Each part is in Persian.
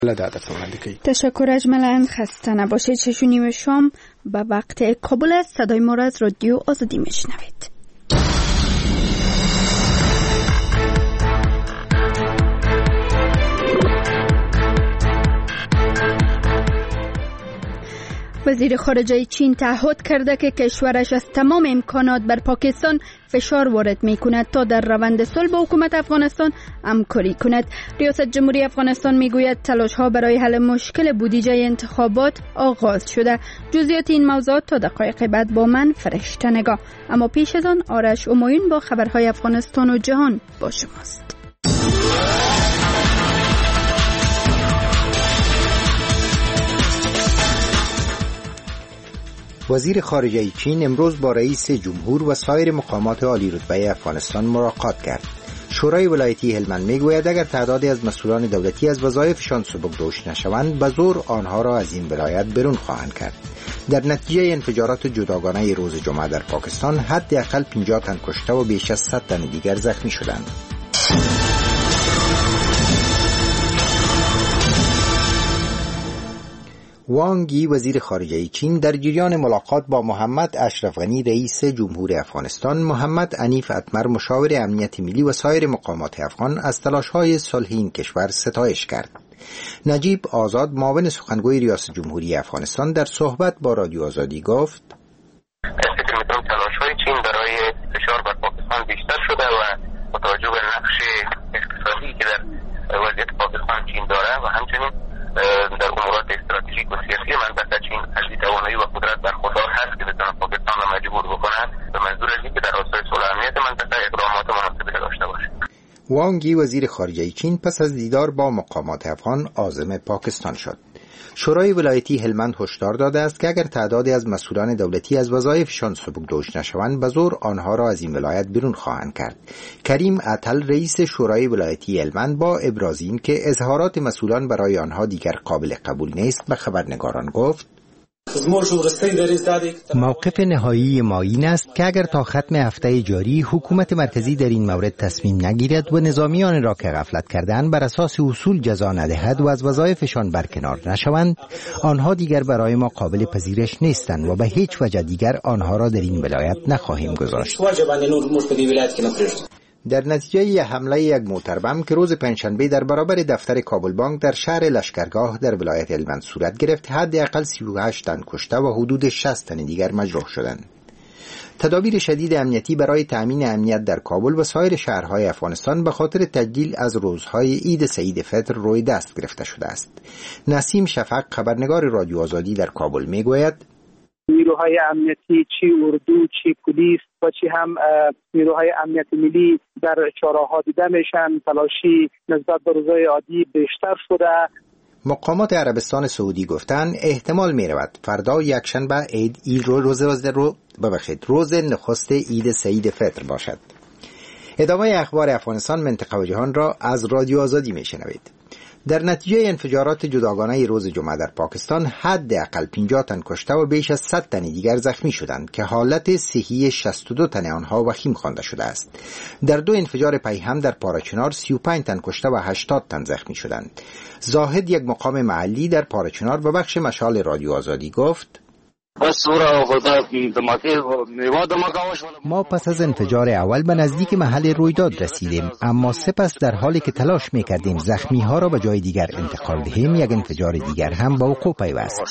تشکر اجملا، خسته نباشید. 6:30 شام به وقت کابل است. صدای ما را از رادیو آزادی میشنوید. وزیر خارجه چین تعهد کرده که کشورش از تمام امکانات بر پاکستان فشار وارد می کند تا در روند صلح با حکومت افغانستان همکاری کند. ریاست جمهوری افغانستان می گوید تلاش ها برای حل مشکل بودجه انتخابات آغاز شده. جزئیات این موضوعات تا دقایق بعد با من فرشته نگاه. اما پیش از آن آرش همایون با خبرهای افغانستان و جهان با شماست. وزیر خارجه چین امروز با رئیس جمهور و سایر مقامات عالی رتبه افغانستان ملاقات کرد. شورای ولایتی هلمند میگوید اگر تعدادی از مسئولان دولتی از وظایفشان سبکدوش نشوند به زور آنها را از این ولایت بیرون خواهند کرد. در نتیجه انفجارات جداگانه روز جمعه در پاکستان حداقل 50 تن کشته و بیش از 100 تن دیگر زخمی شدند. وانگ یی وزیر خارجه چین در جریان ملاقات با محمد اشرف غنی رئیس جمهور افغانستان، محمد عنیف اتمر مشاور امنیت ملی و سایر مقامات افغان از تلاش‌های صلح این کشور ستایش کرد. نجیب آزاد معاون سخنگوی ریاست جمهوری افغانستان در صحبت با رادیو آزادی گفت: تلاش‌های چین برای فشار بر پاکستان بیشتر شده و با توجه به نقش اقتصادی که در وضعیت پاکستان چین داره و همچنین در امورات استراتژیک و سیاسی منطقه چین از توانایی و قدرت برخوردار هست که بتونه پاکستان را مجبور بکنه به منظور از اینکه در راستای صلح و امنیت منطقه اقدامات مناسبی داشته باشه. وانگ یی وزیر خارجه چین پس از دیدار با مقامات افغان عازم پاکستان شد. شورای ولایتی هلمند هشدار داده است که اگر تعدادی از مسئولان دولتی از وظایفشان سبکدوش نشوند به زور آنها را از این ولایت بیرون خواهند کرد. کریم عطل رئیس شورای ولایتی هلمند با ابراز این که اظهارات مسئولان برای آنها دیگر قابل قبول نیست به خبرنگاران گفت: موقف نهایی ما این است که اگر تا ختم هفته جاری حکومت مرکزی در این مورد تصمیم نگیرد و نظامیان را که غفلت کردند بر اساس اصول جزا ندهد و از وظایفشان برکنار نشوند، آنها دیگر برای ما قابل پذیرش نیستند و به هیچ وجه دیگر آنها را در این ولایت نخواهیم گذاشت. در نتیجه ی حمله یک موتر بم که روز پنجشنبه در برابر دفتر کابل بانک در شهر لشکرگاه در ولایت هلمند صورت گرفت، حداقل 38 تن کشته و حدود 60 تن دیگر مجروح شدند. تدابیر شدید امنیتی برای تأمین امنیت در کابل و سایر شهرهای افغانستان به خاطر تجلیل از روزهای عید سعید فطر روی دست گرفته شده است. نسیم شفق خبرنگار رادیو آزادی در کابل میگوید: نیروهای امنیتی چی اردو چی پلیس و چی هم نیروهای امنیت ملی در چهارراه دیده میشن. تلاشی نسبت به روزهای عادی بیشتر شده. مقامات عربستان سعودی گفتند احتمال می رود فردا یکشنبه روز نخست عید سعید فطر باشد. ادامه اخبار افغانستان، منطقه و جهان را از رادیو آزادی می شنوید. در نتیجه انفجارات جداگانه روز جمعه در پاکستان حداقل 50 تن کشته و بیش از 100 تن دیگر زخمی شدند که حالت صحی 62 تن آنها وخیم خوانده شده است. در دو انفجار پیهم در پارچنار 35 تن کشته و 80 تن زخمی شدند. زاهد، یک مقام محلی در پارچنار، به بخش مشال رادیو آزادی گفت: ما پس از انفجار اول به نزدیک محل رویداد رسیدیم، اما سپس در حالی که تلاش می‌کردیم زخمی ها را به جای دیگر انتقال دهیم، یک انفجار دیگر هم به وقوع پیوست.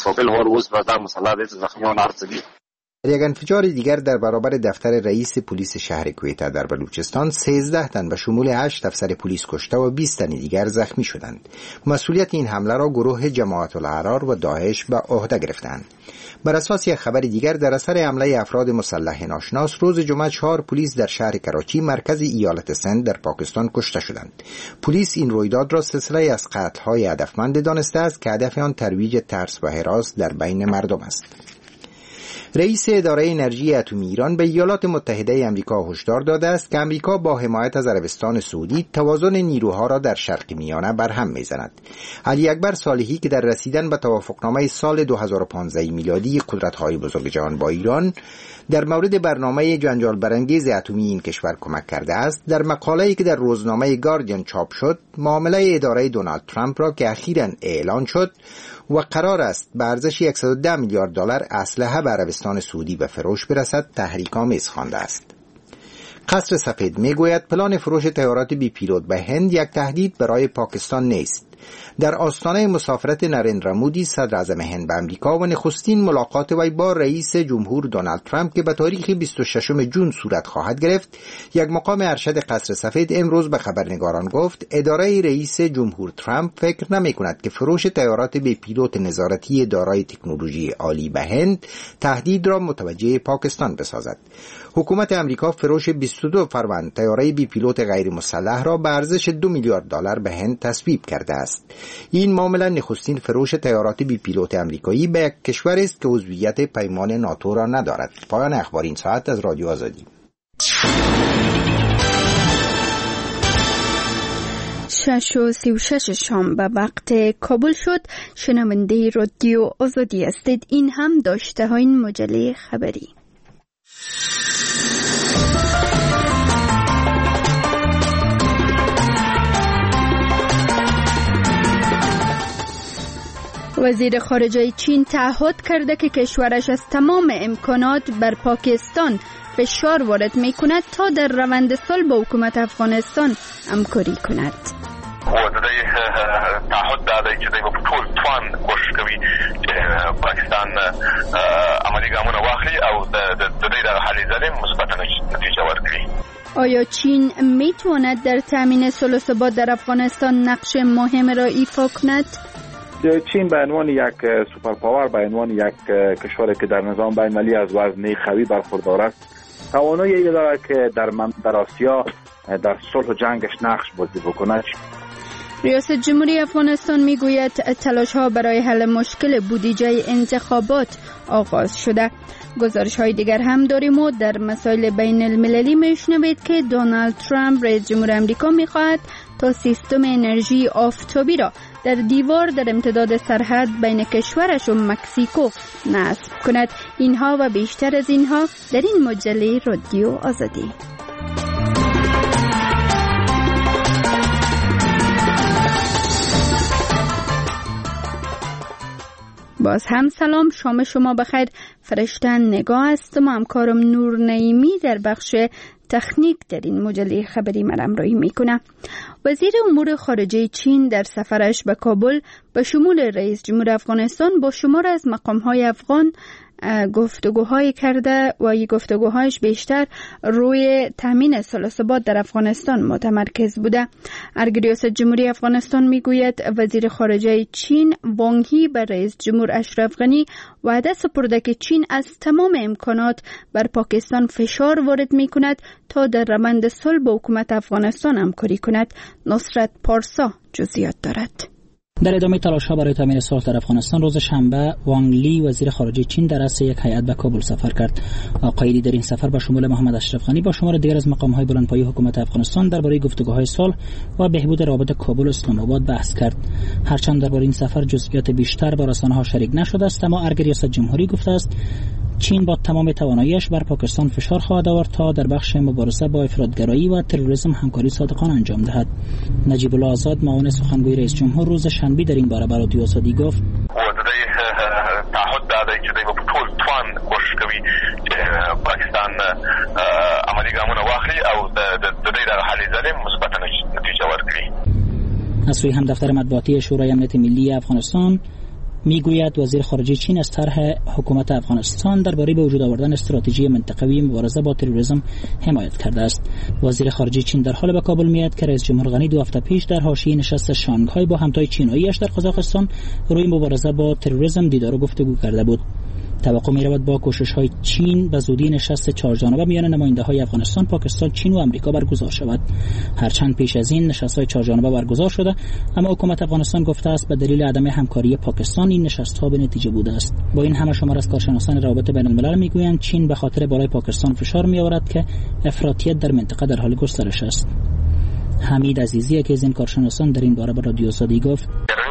یک انفجار دیگر در برابر دفتر رئیس پلیس شهر کویته در بلوچستان 13 تن به شمول 8 افسر پلیس کشته و 20 تن دیگر زخمی شدند. مسئولیت این حمله را گروه جماعت الاحرار و داعش به عهده گرفتند. بر اساس یک خبر دیگر، در اثر حمله افراد مسلح ناشناس روز جمعه 4 پلیس در شهر کراچی مرکز ایالت سند در پاکستان کشته شدند. پلیس این رویداد را سلسله از قتل‌های هدفمند دانسته است که هدف آن ترویج ترس و هراس در بین مردم است. رئیس اداره انرژی اتمی ایران به ایالات متحده آمریکا هشدار داده است که آمریکا با حمایت از عربستان سعودی توازن نیروها را در شرق میانه برهم می‌زند. علی اکبر صالحی که در رسیدن به توافقنامه سال 2015 میلادی قدرت‌های بزرگ جهان با ایران در مورد برنامه جنجال برانگیز اتمی این کشور کمک کرده است، در مقاله‌ای که در روزنامه گاردین چاپ شد، معامله اداره دونالد ترامپ را که اخیراً اعلان شد و قرار است به ارزش 110 میلیارد دلار اسلحه به عربستان سعودی به فروش برسد تحریک‌آمیز خوانده است. قصر سفید میگوید پلان فروش طیارات بی پیلوت به هند یک تهدید برای پاکستان نیست. در آستانه مسافرت نریندرا مودی صدر اعظم هند به آمریکا و نخستین ملاقات وی با رئیس جمهور دونالد ترامپ که به تاریخ 26 جون صورت خواهد گرفت، یک مقام ارشد قصر سفید امروز به خبرنگاران گفت اداره رئیس جمهور ترامپ فکر نمی کند که فروش طیارات بی پیلوت نظارتی دارای تکنولوژی عالی به هند تهدید را متوجه پاکستان بسازد. حکومت آمریکا فروش 22 فروند طیاره بی پیلوت غیر مسلح را به ارزش 2 میلیارد دلار به هند تصویب کرده است. این معامله نخستین فروش طیارات بی پیلوت آمریکایی به یک کشور است که عضویت پیمان ناتو را ندارد. پایان اخبار این ساعت از رادیو آزادی. 6:36 شام به وقت کابل شد. شنونده رادیو آزادی هستید. این هم داشته های این مجله خبری. وزیر خارجه چین تعهد کرده که کشورش از تمام امکانات بر پاکستان فشار وارد می کند تا در روند صلح با حکومت افغانستان همکاری کند. تعهد داده چې دوی په ټول توان کوشش کوي چې پاکستان عملی ګامونه واخلي او د دې د حل ظالم مثبت نتیجه ورکړي. آیا چین می تواند در تامین صلح و ثبات در افغانستان نقش مهم را ایفا کند؟ چین به عنوان یک سوپر پاور، به عنوان یک کشوری که در نظام بین المللی از وزن قوی برخوردار است، توانایی دارد که در آسیا در صلح و جنگش نقش بازی بکند. ریاست جمهوری افغانستان میگوید تلاش‌ها برای حل مشکل بودجه انتخابات آغاز شده. گزارش‌های دیگر هم داریم و در مسائل بین المللی میشنوید که دونالد ترامپ رئیس جمهور آمریکا میخواهد تا سیستم انرژی آفتابی را در دیوار در امتداد سرحد بین کشورش و مکزیکو نصب کند. اینها و بیشتر از اینها در این مجله رادیو آزادی. باز هم سلام، شام شما بخیر. فرشتن نگاه هستم و همکارم نور نعیمی در بخش تکنیک در این مجله خبری من همراهی میکنه. وزیر امور خارجه چین در سفرش به کابل به شمول رئیس جمهور افغانستان با شمار از مقام‌های افغان گفتگوهای کرده و این گفتگوهایش بیشتر روی تامین صلح و ثبات در افغانستان متمرکز بوده. ریاست جمهوری افغانستان میگوید وزیر خارجه چین وانگ هی به رئیس جمهور اشرف غنی وعده سپرده که چین از تمام امکانات بر پاکستان فشار وارد میکند تا در روند صلح با حکومت افغانستان همکاری کند. نصرت پارسا جزئیات دارد. در ادامه تلاش‌ها برای تامین صلح در افغانستان روز شنبه وانگ لی وزیر خارجه چین در رأس یک هیئت به کابل سفر کرد. آقای لی در این سفر به شمول محمد اشرف غنی با شمار دیگر از مقام‌های بلندپایه حکومت افغانستان درباره گفتگوهای صلح و بهبود روابط کابل و اسلام آباد بحث کرد. هرچند درباره این سفر جزئیات بیشتر با رسانه‌ها شریک نشده است، اما ریاست جمهوری گفته است چین با تمام تواناییش بر پاکستان فشار خواهد آورد تا در بخش مبارزه با افراطگرایی و تروریسم همکاری صادقانه انجام دهد. نجیب الله آزاد معاون سخنگوی رئیس جمهور روز شنبه در این باره به رادیو آزادی گفت تعهد داده چې دوی په ټول توان کوشش کوي چې پاکستان عملی ګامونه واخلي او د دې د حل ظالم مثبت نتیجه ورکړي. از سوی هم دفتر مطبوعاتی شورای امنیت ملی افغانستان میگوید وزیر خارجه چین از طرح حکومت افغانستان درباره به وجود آوردن استراتژی منطقوی مبارزه با تروریسم حمایت کرده است. وزیر خارجه چین در حال به کابل میاد که رئیس جمهور غنی 2 هفته پیش در حاشیه نشست شانگهای با همتای چینایی‌اش در قزاقستان روی مبارزه با تروریسم دیدار و گفتگو کرده بود. توقع می‌رود با کوشش‌های چین به زودی نشست چهارجانبه میان نماینده‌های افغانستان، پاکستان، چین و آمریکا برگزار شود. هرچند پیش از این نشست‌های چهارجانبه برگزار شده، اما حکومت افغانستان گفته است به دلیل عدم همکاری پاکستان این نشست‌ها به نتیجه بوده است. با این همه شمار از کارشناسان روابط بین‌الملل میگویند چین به خاطر بالای پاکستان فشار می‌آورد که افراطیت در منطقه در حال گسترش است. حمید عزیزی یکی از این کارشناسان در این باره با رادیو آزادی گفت: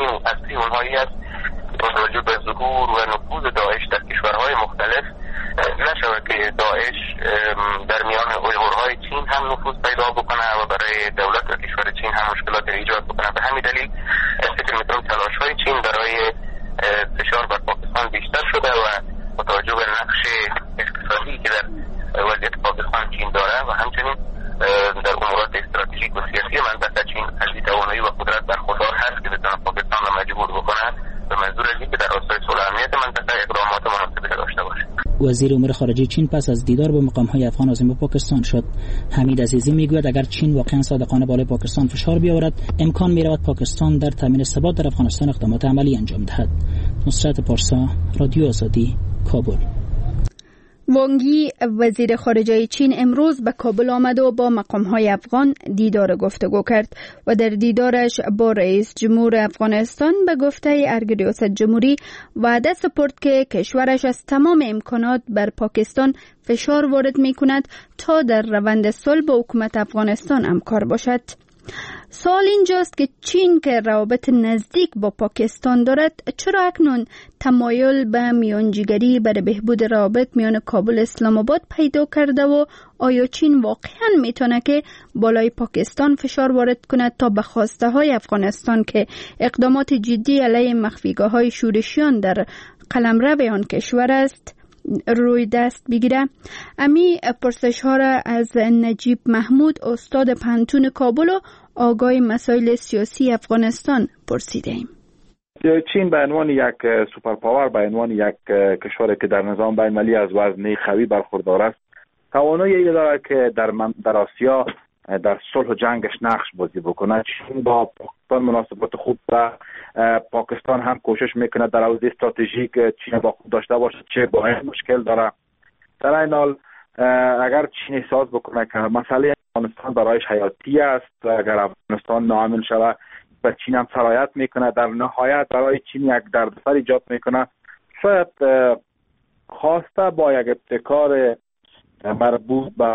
توجه به ظهور و نفوذ داعش در کشورهای مختلف نشود که داعش در میان اویغورهای چین هم نفوذ پیدا بکنه و برای دولت و کشور چین هم مشکلات ایجاد بکنه. به همین دلیل فکر می‌کنم تلاش‌های چین برای فشار بر پاکستان بیشتر شده و با توجه به نقش اقتصادی که در وضعیت پاکستان چین داره و همچنین در امورات استراتژیک و سیاسی منطقه چین از توانایی و قدرت برخوردار هست که بتونه پاکستان را مجبور بکنه به منظور از اینکه در راستای صلح و امنیت منطقه اقدامات مناسبی داشته باشه. وزیر امور خارجه چین پس از دیدار با مقام‌های افغان عازم پاکستان شد. حمید عزیزی میگوید اگر چین واقعا صادقانه بالای پاکستان فشار بیاورد، امکان می‌رود پاکستان در تامین ثبات در افغانستان اقدامات عملی انجام دهد. نصرت پارسا، رادیو آزادی، کابل. وانگ یی وزیر خارجه چین امروز به کابل آمد و با مقام‌های افغان دیدار گفتگو کرد و در دیدارش با رئیس جمهور افغانستان به گفته ارگ ریاست جمهوری وعده سپرد که کشورش از تمام امکانات بر پاکستان فشار وارد می‌کند تا در روند صلح با حکومت افغانستان همکار باشد. سوال اینجاست که چین که روابط نزدیک با پاکستان دارد چرا اکنون تمایل به میانجیگری برای بهبود روابط میان کابل اسلام آباد پیدا کرده و آیا چین واقعا میتونه که بالای پاکستان فشار وارد کند تا به خواسته های افغانستان که اقدامات جدی علیه مخفیگاه های شورشیان در قلمرو آن کشور است روی دست بگیره؟ امی پرسش ها را از نجیب محمود استاد پانتون کابل و آگاه مسائل سیاسی افغانستان پرسیدیم. چین به عنوان یک سوپر پاور، به عنوان یک کشوری که در نظام بین المللی از وزن قوی برخوردار است، توانایی دارد که در آسیا در صلح و جنگش نقش بازی بکنه. چین با پاکستان مناسبات خوب و پاکستان هم کوشش میکنه در حوزه استراتژیک چین با خود داشته باشه، چه با این مشکل داره. در این حال اگر چین احساس بکنه که مسئله افغانستان برایش حیاتی است، اگر افغانستان ناامن شود به چین هم سرایت میکنه، در نهایت برای چین یک دردسر ایجاد میکنه. شاید خواسته با یک ابتکار مربوط به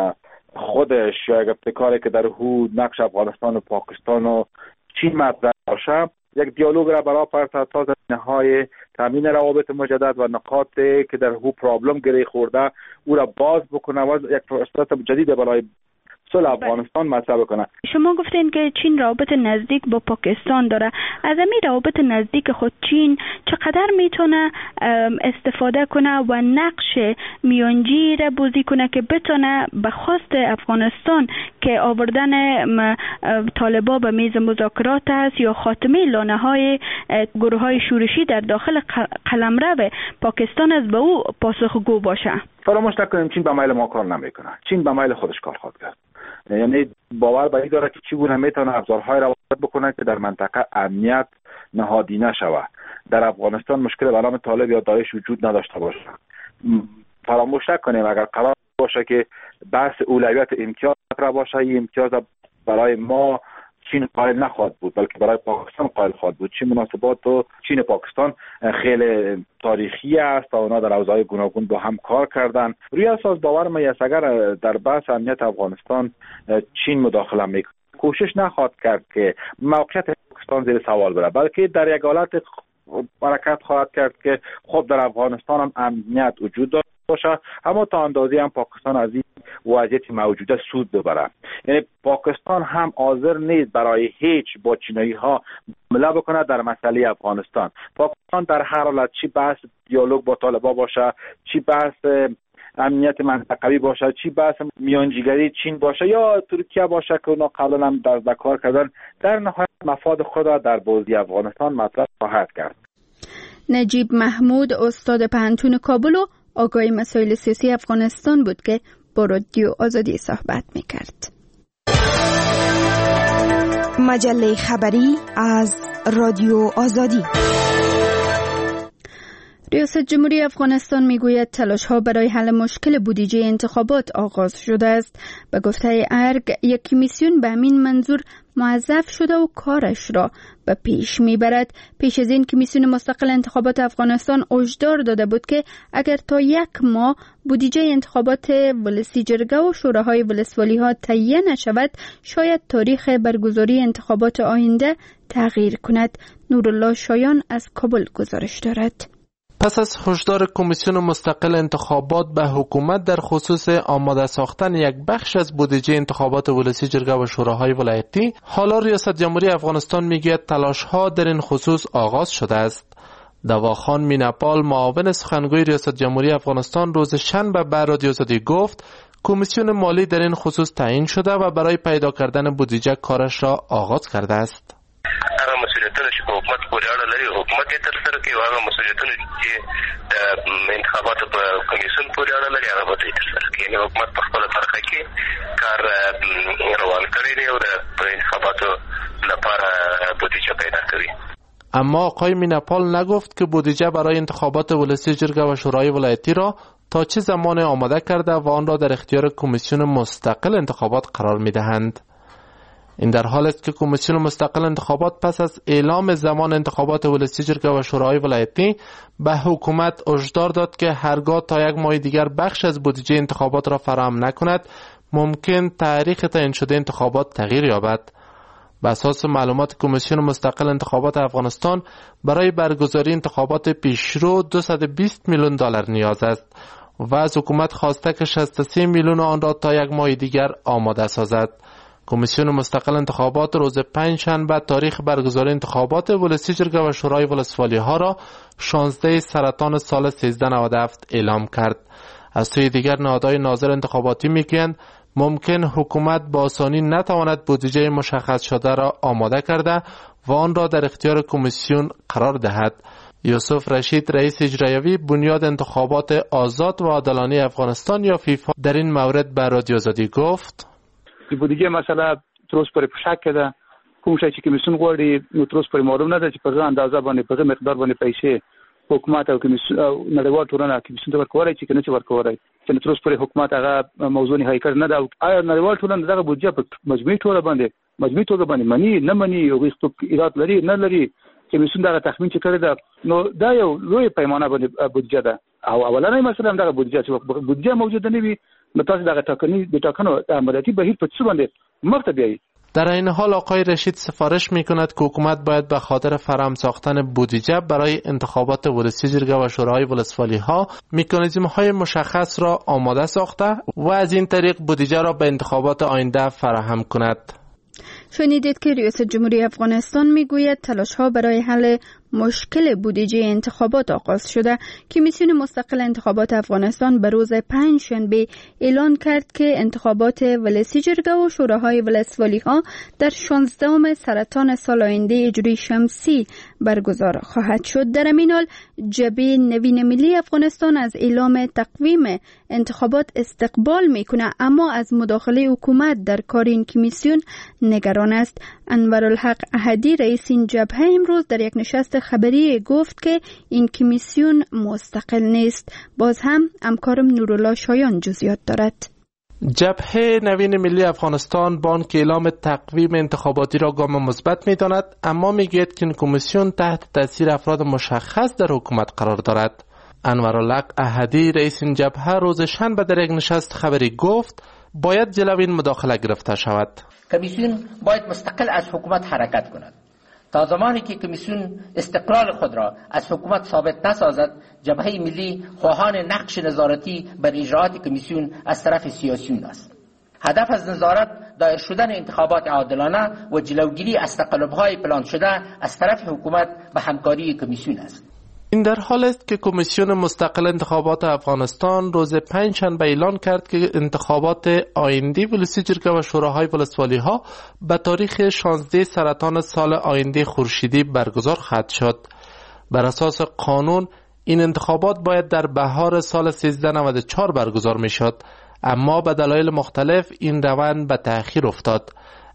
خودش یا یک ابتکاری که در حدود نقش افغانستان و پاکستان و چین مطرح باشه، یک دیالوگ را برای تا زمینه‌های تامین روابط مجدد و نقاطی که در حدود پرابلم گره خورده او را باز بکنه و یک فرصت جدید برای صلح افغانستان مطرح بکنه. شما گفتین که چین روابط نزدیک با پاکستان داره. از این روابط نزدیک خود چین چقدر میتونه استفاده کنه و نقش میانجی را بازی کنه که بتونه به خواست افغانستان که آوردن طالبان به میز مذاکرات است یا خاتمه لانه‌های گروه‌های شورشی در داخل قلمرو پاکستان است به او پاسخگو باشه؟ فراموش نکنیم چین به میل ما کار نمیکنه. چین به میل خودش کار خواهد کرد. یعنی باور به این داره که چگونه میتونه ابزارهای را بکنه که در منطقه امنیت نهادی نشود. در افغانستان مشکل به نام طالب یا داعش وجود نداشته باشه. فراموش نکنیم اگر قرار باشه که بحث اولویت امتیاز مطرح باشه، این امتیاز برای ما چین قائل نخواهد بود بلکه برای پاکستان قائل خواهد بود. چین مناسبات و چین و پاکستان خیلی تاریخی است و اونا در حوزه‌های گوناگون با هم کار کردن. روی اساس باور من است اگر در بحث امنیت افغانستان چین مداخله میکنه کوشش نخواهد کرد که موقعیت پاکستان زیر سوال بره، بلکه در یک حالت حرکت خواهد کرد که خب در افغانستان هم امنیت وجود داره باشه، اما تا اندازه هم پاکستان از این وضعیت موجوده سود ببره. یعنی پاکستان هم حاضر نیست برای هیچ با چینایی ها معامله بکنه در مسئله افغانستان. پاکستان در هر حالت چی بحث دیالوگ با طالبان باشه، چی بحث امنیت منطقوی باشه، چی بحث میانجیگری چین باشه یا ترکیه باشه که اونا قبلا هم در کار کردن، در نهایت مفاد خود را در بازی افغانستان مطرح خواهد کرد. نجیب محمود استاد پانتون کابل و آگاه مسائل سیاسی افغانستان بود که با رادیو آزادی صحبت میکرد. مجله خبری از رادیو آزادی. ریاست جمهوری افغانستان میگوید تلاش‌ها برای حل مشکل بودجه انتخابات آغاز شده است. به گفته ارگ، یک کمیسیون به همین منظور موظف شده و کارش را به پیش میبرد. پیش از این کمیسیون مستقل انتخابات افغانستان هشدار داده بود که اگر تا 1 ماه بودجه انتخابات ولسی جرگه و شوراهای ولسوالی ها تهیه نشود، شاید تاریخ برگزاری انتخابات آینده تغییر کند. نورالله شایان از کابل گزارش دارد. پس از هشدار کمیسیون مستقل انتخابات به حکومت در خصوص آماده ساختن یک بخش از بودجه انتخابات ولسی جرگه و شوراهای ولایتی، حالا ریاست جمهوری افغانستان میگوید تلاش‌ها در این خصوص آغاز شده است. دواخان میناپال، معاون سخنگوی ریاست جمهوری افغانستان، روز شنبه به رادیو آزادی گفت کمیسیون مالی در این خصوص تعیین شده و برای پیدا کردن بودجه کارش را آغاز کرده است. هغه مسئولیتونه چې په حکومت پورې اړه لري حکومت یې ترسره کوي او هغه مسئولیتونه چې د انتخاباتو په کمیسیون پورې اړه لري هغه به یې ترسره کوي. یعنې حکومت په خپله برخه کې کار روان کړی دی او د انتخاباتو لپاره بودجه پیدا کوي. اما آقای میناپال نگفت که بودجه برای انتخابات ولسی جرگه و شورای ولایتی را تا چه زمان آماده کرده و آن را در اختیار کمیسیون مستقل انتخابات قرار می‌دهند. این در حال است که کمیسیون مستقل انتخابات پس از اعلام زمان انتخابات ولسی جرگه و شورای ولایتی به حکومت هشدار داد که هرگاه تا 1 ماه دیگر بخش از بودجه انتخابات را فراهم نکند، ممکن تاریخ تعیین شده انتخابات تغییر یابد. بر اساس معلومات کمیسیون مستقل انتخابات افغانستان، برای برگزاری انتخابات پیشرو 220 میلیون دلار نیاز است و از حکومت خواسته که 63 میلیون آن را تا 1 ماه دیگر آماده سازد. کمیسیون مستقل انتخابات روز 5 شنبه تاریخ برگزاری انتخابات ولسی جرگه و شورای ولسوالی ها را 16 سرطان سال 1397 اعلام کرد. از سوی دیگر نهادهای ناظر انتخاباتی میگویند ممکن حکومت با آسانی نتواند بودجه مشخص شده را آماده کرده و آن را در اختیار کمیسیون قرار دهد. یوسف رشید، رئیس اجرایی بنیاد انتخابات آزاد و عادلانه افغانستان یا فیفا، در این مورد به رادیو آزادی گفت: بودجه مسئله تروس پر پشک ده کوم شي چې کمیسیون غواړي نو تروس پر معلوم نه ده چې په اندازه باندې په مقدار باندې پیسې حکومت او کمیسیون نړیوال ټولنه کمیسیون ته ورکوي چې کنه چې ورکوي چې تروس پر حکومت هغه موضوع نهایی کړ نه ده. آیا نړیوال ټولنه دغه بودجه په مجموعي توګه باندې مني نه مني او هیڅ ایراد لري نه لري. کمیسیون دغه تخمین چې کړی ده نو دا یو لوی پیمانه باندې بودجه ده او اولنۍ مسله دغه بودجه چې بودجه موجوده نه وي نو تاسو دغه ټاکنو عملیاتي بهیر په څه باندې مخته بیایي. در این حال آقای رشید سفارش میکند که حکومت باید به خاطر فراهم ساختن بودجه برای انتخابات ولسی جرگه و شورای ولسوالی ها مکانیزم های مشخص را آماده ساخته و از این طریق بودجه را به انتخابات آینده فراهم کند. شنیدید که ریاست جمهوری افغانستان میگوید تلاش‌ها برای حل مشکل بودجه انتخابات آغاز شده. کمیسیون مستقل انتخابات افغانستان به روز 5 شنبه اعلان کرد که انتخابات ولسی جرگه و شوراهای ولسوالی ها در 16 سرطان سال آینده هجری شمسی برگزار خواهد شد. در این حال جبهه نوین ملی افغانستان از اعلام تقویم انتخابات استقبال میکنه، اما از مداخله حکومت در کار این کمیسیون نگران است. انورالحق احدی، رئیس این جبهه، امروز در یک نشست خبری گفت که این کمیسیون مستقل نیست. باز هم همکارم نورالله شایان جزئیات دارد. جبهه نوین ملی افغانستان با آنکه اعلام تقویم انتخاباتی را گام مثبت می‌داند، اما میگوید که این کمیسیون تحت تاثیر افراد مشخص در حکومت قرار دارد. انورالحق احدی، رئیس این جبهه، روز شنبه در یک نشست خبری گفت باید جلوی این مداخله گرفته شود. کمیسیون باید مستقل از حکومت حرکت کند. تا زمانی که کمیسیون استقلال خود را از حکومت ثابت نسازد، جبهه ملی خواهان نقش نظارتی بر اجراءات کمیسیون از طرف سیاسیون است. هدف از نظارت دایر شدن انتخابات عادلانه و جلوگیری از تقلب‌های پلان شده از طرف حکومت به همکاری کمیسیون است. این در حال است که کمیسیون مستقل انتخابات افغانستان روز 5 شنبه اعلان کرد که انتخابات آینده ولسی جرگه و شوراهای ولسوالی ها به تاریخ 16 سرطان سال آینده خورشیدی برگزار خواهد شد. بر اساس قانون این انتخابات باید در بهار سال 1394 برگزار می شد، اما به دلایل مختلف این روند به تأخیر افتاد.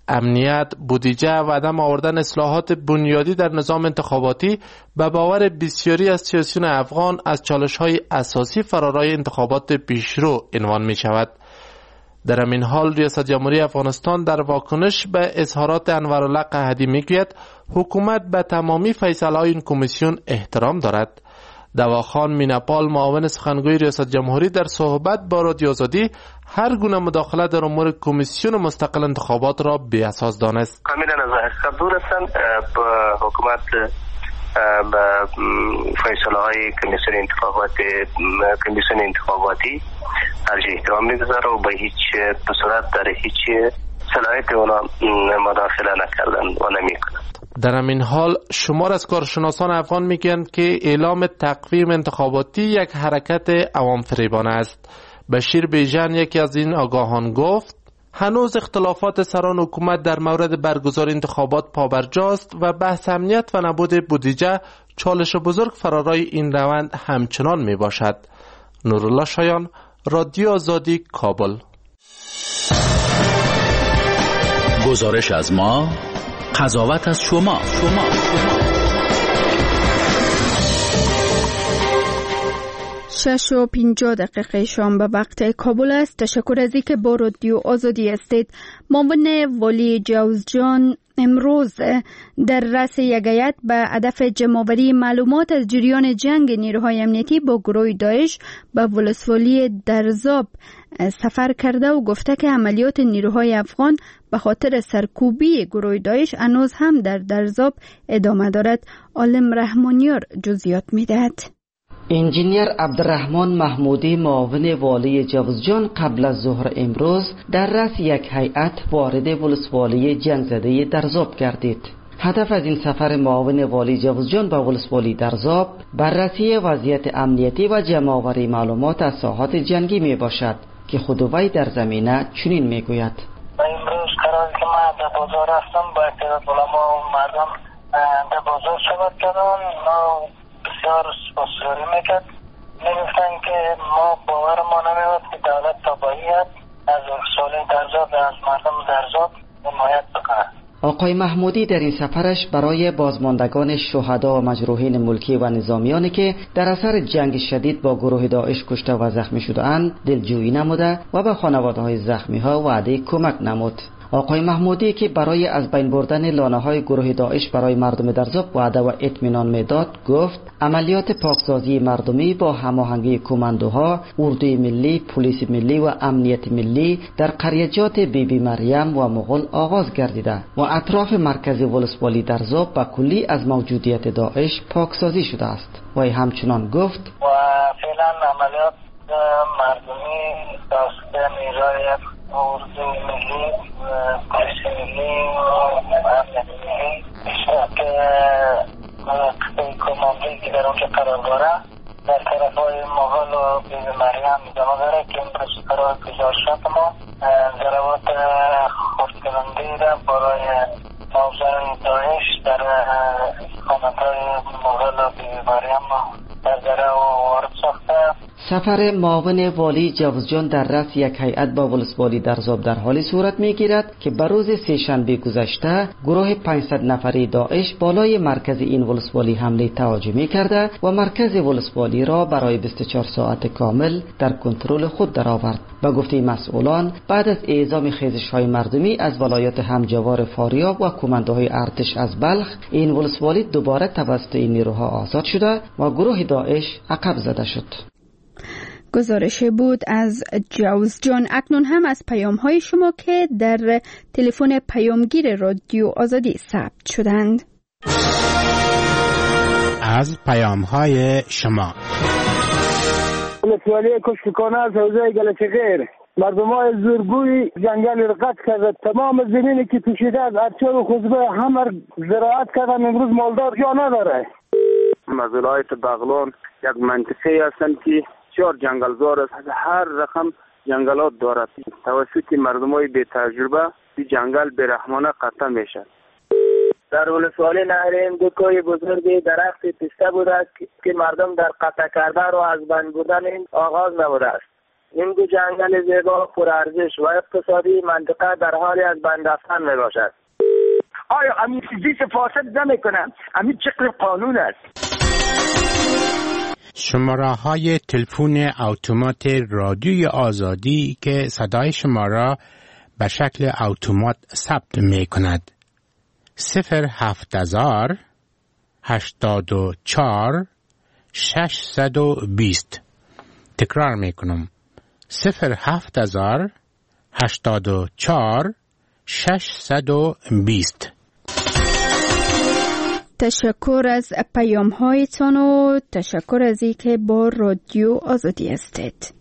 امنیت، بودجه و عدم آوردن اصلاحات بنیادی در نظام انتخاباتی به باور بسیاری از سیاسیون افغان از چالش‌های اساسی فرارای انتخابات پیشرو عنوان می شود. در همین حال ریاست جمهوری افغانستان در واکنش به اظهارات انورالله قحطی میگوید حکومت به تمامی فیصله‌های این کمیسیون احترام دارد. دواخان میناپال معاون سخنگوی ریاست جمهوری در صحبت با رادیو آزادی هر گونه مداخله در امور کمیسیون مستقل انتخابات را بی اساس دانست. کاملا از حقیقت دور هستند. حکومت به فیصله های کمیسیون انتخاباتی ارجح احترام میگذاره و به هیچ صورت در هیچ صلاحیت اونا مداخله نکردن و نمیکنند. در همین حال شمار از کارشناسان افغان میگن که اعلام تقویم انتخاباتی یک حرکت عوام فریبانه است. بشیر بیژن یکی از این آگاهان گفت هنوز اختلافات سران حکومت در مورد برگزار انتخابات پابرجاست و بحث امنیت و نبود بودجه چالش بزرگ فرارای این روند همچنان می باشد. نورالله شایان، رادیو آزادی، کابل. گزارش از ما، قضاوت از شما. 6:50 شام به وقت کابل است. تشکر از اینکه با رادیو آزادی هستید. معاون والی جوزجان امروز در رأس یک هیئت به هدف جمع‌آوری معلومات از جریان جنگ نیروهای امنیتی با گروه داعش به ولسوالی درزاب سفر کرده و گفته که عملیات نیروهای افغان به خاطر سرکوبی گروه داعش هنوز هم در درزاب ادامه دارد. عالم رحمانیار جزئیات می‌دهد. انجینیر عبدالرحمن محمودی معاون والی جوزجان قبل از ظهر امروز در رأس یک هیئت وارد ولسوالی جنگ زده درزاب گردید. هدف از این سفر معاون والی جوزجان به ولسوالی درزاب بررسی وضعیت امنیتی و جمع‌آوری معلومات از ساحات جنگی می باشد که خود وی در زمینه چنین می گوید. امروز قرار که ما در بازار هستم با تعداد علما و مردم در بازار صحبت کردن. بسیار سپاسگزاری میکرد. میگفتن که ما باور ما نمیاد که دولت تابعی از ولسوالی درزاب و از مردم درزاب حمایت بکنه. آقای محمودی در این سفرش برای بازماندگان شهدا و مجروحین ملکی و نظامیانی که در اثر جنگ شدید با گروه داعش کشته و زخمی شده‌اند دلجویی نموده و به خانواده‌های زخمی‌ها وعده کمک نمود. آقای محمودی که برای از بین بردن لانه‌های گروه داعش برای مردم درزاب وعده و اطمینان میداد گفت عملیات پاکسازی مردمی با هماهنگی کماندوها، اردوی ملی، پلیس ملی و امنیت ملی در قریچات بیبی مریم و مغول آغاز گردیده و اطراف مرکز ولسوالی درزاب به کلی از موجودیت داعش پاکسازی شده است. و همچنان گفت و فعلا عملیات مردمی توسط نیروهای اردوی ملی، پلیس ملی و امنیت ملی که کماندویی که در اونجا قرار داره در طرف های مغول و بیبی مریم ادامه داره که امروز قرار گزارشات ما ضربات خردکننده را برای موضوع داعش در خانه‌های مغول و بیبی مریم در دره وارد ساخته. سفر معاون والی جوزجان در رأس یک هیئت با ولسوالی درزاب در حالی صورت می‌گیرد که بر روز سه‌شنبه گذشته گروه 500 نفری داعش بالای مرکز این ولسوالی حمله تهاجمی کرده و مرکز ولسوالی را برای 24 ساعت کامل در کنترل خود درآورد. به گفته مسئولان بعد از اعزام خیزش‌های مردمی از ولایات همجوار فاریاب و کماندوهای ارتش از بلخ این ولسوالی دوباره توسط این نیروها آزاد شده و گروه داعش عقب زده شد. گزارش بود از جوزجان. اکنون هم از پیام‌های شما که در تلفن پیامگیر رادیو آزادی ثبت شدند. از پیام‌های شما ولسوالی کشتکانه از حوزه گلچغیر مردمای زورگوی جنگل را قطع کرده. تمام زمینی که پوشیده از ارچار و خزبه همه زراعت کردن. امروز مالدار جا نداره. از ولایت بغلان یک منطقه هستند که بسیار جنگلزار است. هر رقم جنگلات دارد. توسط مردمای بی تجربه این جنگل بی‌رحمانه قطع میشد. در ولسوالی نهرین دو کوه بزرگی درخت پسته بوده است که مردم در قطع کردن و از بین بردن این آغاز نموده است. این دو جنگل زیبا پرارزش و اقتصادی منطقه در حال از بین رفتن می باشد. آیا همین چیزی فاسد نمیکنن؟ همین چقدر قانون است؟ شماره های تلفن اتومات رادیوی آزادی که صدای شما را به شکل اتومات ثبت می کند. 070 84 620. تکرار می کنم. 070 84 620. تشکر از پیام هایتان و تشکر از اینکه با رادیو آزادی هستید.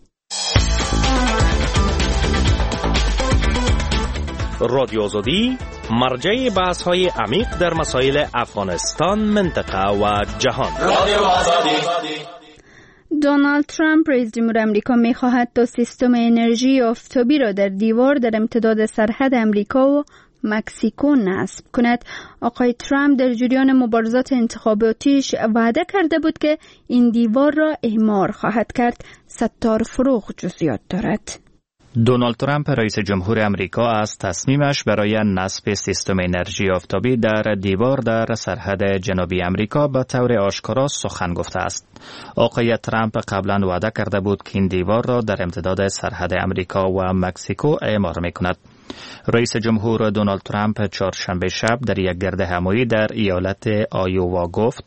رادیو آزادی مرجع بحث های عمیق در مسائل افغانستان، منطقه و جهان. رادیو آزادی. دونالد ترامپ رئیس جمهور امریکا می خواهد تا سیستم انرژی آفتابی را در دیوار در امتداد سرحد امریکا و مکزیکو نصب کند. آقای ترامپ در جریان مبارزات انتخاباتیش وعده کرده بود که این دیوار را اعمار خواهد کرد. ستار فروغ جزئیات دارد. دونالد ترامپ رئیس جمهور امریکا از تصمیمش برای نصب سیستم انرژی آفتابی در دیوار در سرحد جنوبی امریکا به طور آشکارا سخن گفته است. آقای ترامپ قبلا وعده کرده بود که این دیوار را در امتداد سرحد امریکا و مکزیکو اعمار می‌کند. رئیس جمهور دونالد ترامپ چهارشنبه شب در یک گرد همایی در ایالت آیووا گفت: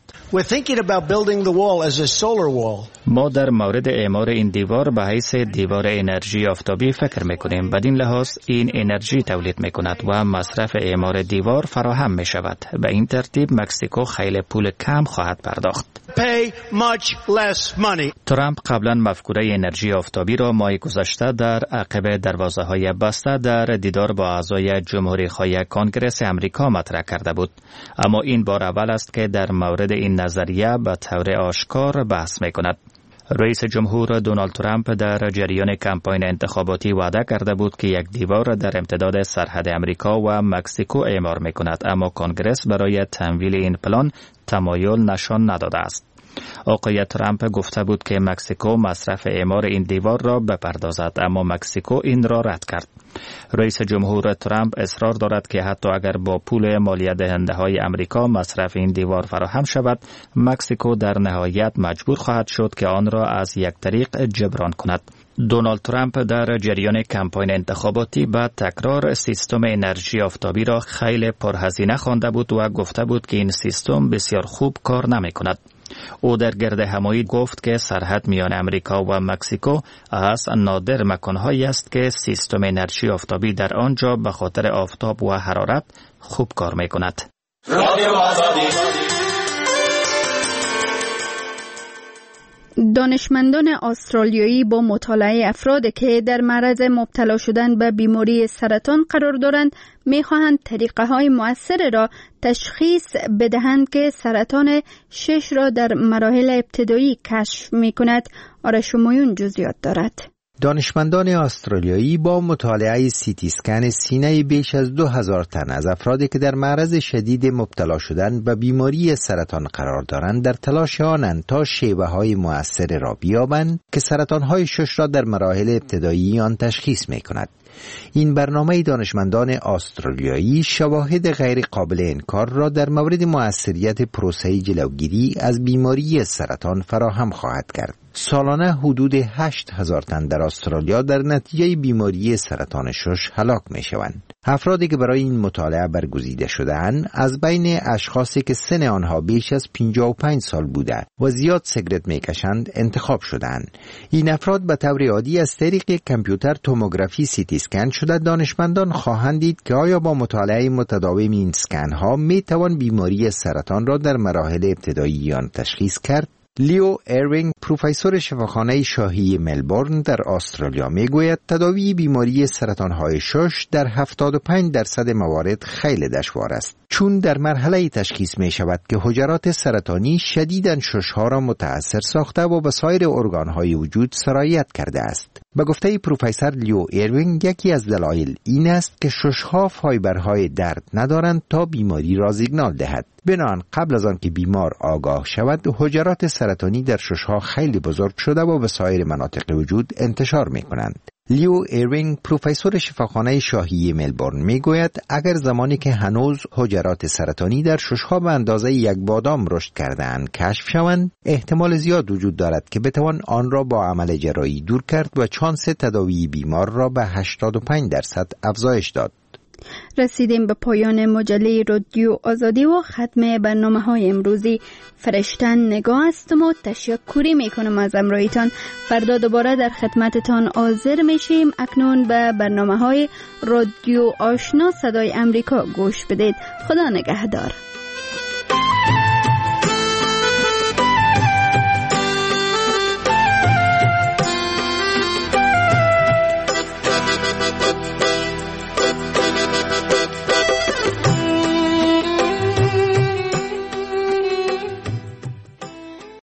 ما در مورد اعمار این دیوار به حیث دیوار انرژی آفتابی فکر میکنیم. بدین لحاظ این انرژی تولید میکند و مصرف اعمار دیوار فراهم میشود. به این ترتیب مکزیکو خیلی پول کم خواهد پرداخت. ترامپ قبلا مفکوره انرژی آفتابی را ماه گذشته در عقب دروازه‌های بسته در دیدار با اعضای جمهوری خواه کنگرس امریکا مطرح کرده بود. اما این بار اول است که در مورد این نظریه به طور آشکار بحث میکند. رئیس جمهور دونالد ترامپ در جریان کمپاین انتخاباتی وعده کرده بود که یک دیوار در امتداد سرحد امریکا و مکزیکو اعمار میکند، اما کنگرس برای تمویل این پلان تمایل نشان نداده است. آقای ترامپ گفته بود که مکزیکو مصرف اعمار این دیوار را بپردازد، اما مکزیکو این را رد کرد. رئیس جمهور ترامپ اصرار دارد که حتی اگر با پول مالیه دهنده های امریکا مصرف این دیوار فراهم شود، مکزیکو در نهایت مجبور خواهد شد که آن را از یک طریق جبران کند. دونالد ترامپ در جریان کمپاین انتخاباتی بعد تکرار سیستم انرژی آفتابی را خیلی پرهزینه خوانده بود و گفته بود که این سیستم بسیار خوب کار نمی کند. او در گرد همایی گفت که سرحد میان امریکا و مکزیکو از نادر مکانهایی است که سیستم انرژی آفتابی در آنجا به خاطر آفتاب و حرارت خوب کار می کند. دانشمندان استرالیایی با مطالعه افرادی که در معرض مبتلا شدن به بیماری سرطان قرار دارند می‌خواهند طریقه‌های مؤثر را تشخیص بدهند که سرطان 6 را در مراحل ابتدایی کشف می‌کند. آرش شمایون جزئیات دارد. دانشمندان استرالیایی با مطالعه CT اسکن سینه بیش از 2000 تن از افرادی که در معرض شدید مبتلا شدن به بیماری سرطان قرار دارند در تلاش آنند تا شیوه‌های مؤثر را بیابند که سرطان‌های 6 را در مراحل ابتدایی آن تشخیص می‌کند. این برنامه دانشمندان استرالیایی شواهد غیر قابل انکار را در مورد مؤثریت پروسه جلوگیری از بیماری سرطان فراهم خواهد کرد. سالانه حدود 8000 تن در استرالیا در نتیجه بیماری سرطان شش هلاک می شوند. افرادی که برای این مطالعه برگزیده شده‌اند از بین اشخاصی که سن آنها بیش از 55 سال بوده و زیاد سیگرت می‌کشند انتخاب شده‌اند. این افراد به طور عادی از طریق کامپیوتر توموگرافی CT اسکن شده. دانشمندان خواهند دید که آیا با مطالعه متداوم این اسکن‌ها می‌توان بیماری سرطان را در مراحل ابتدایی آن تشخیص کرد. لیو ایرینگ، پروفسور شفاخانه شاهی ملبورن در استرالیا میگوید تداوی بیماری سرطان‌های شش در 75% موارد خیلی دشوار است، چون در مرحله تشخیص می شود که حجرات سرطانی شدیداً شش‌ها را متأثر ساخته و به سایر ارگان‌های وجود سرایت کرده است. به گفته پروفسور لیو ایروینگ، یکی از دلایل این است که شش‌ها فایبرهای درد ندارند تا بیماری را سیگنال دهد. بنابراین قبل از آن که بیمار آگاه شود، حجرات سرطانی در شش‌ها خیلی بزرگ شده و به سایر مناطق وجود انتشار می‌کنند. لیو ایروینگ، پروفسور شفاخانه شاهی ملبورن، میگوید اگر زمانی که هنوز حجرات سرطانی در شش‌ها به اندازه یک بادام رشد کرده‌اند کشف شوند، احتمال زیاد وجود دارد که بتوان آن را با عمل جراحی دور کرد و چانس تداوی بیمار را به 85% افزایش داد. رسیدیم به پایان مجله رادیو آزادی و ختم برنامه‌های امروزی. فرشتن نگاه هستم و تشکری میکنم از همراهیتان. فردا دوباره در خدمتتان حاضر میشیم. اکنون به برنامه‌های رادیو آشنا صدای امریکا گوش بدید. خدا نگهدار.